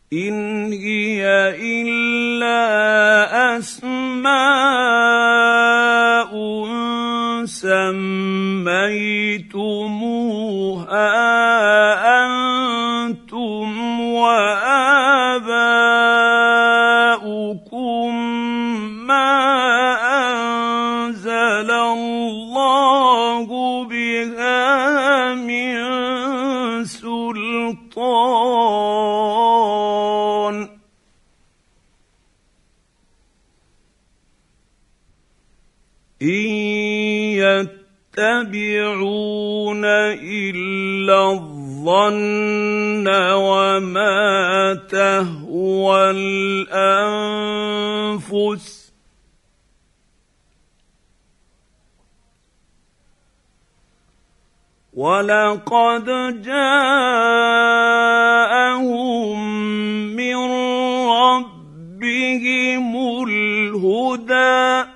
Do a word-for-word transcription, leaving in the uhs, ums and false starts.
إن هي إلا أسماء سميتموها أنتم وآباؤكم ما أنزل الله بها من سلطان إن يتبعون إلا الظن وما تهوى الأنفس ولقد جاءهم من ربهم الهدى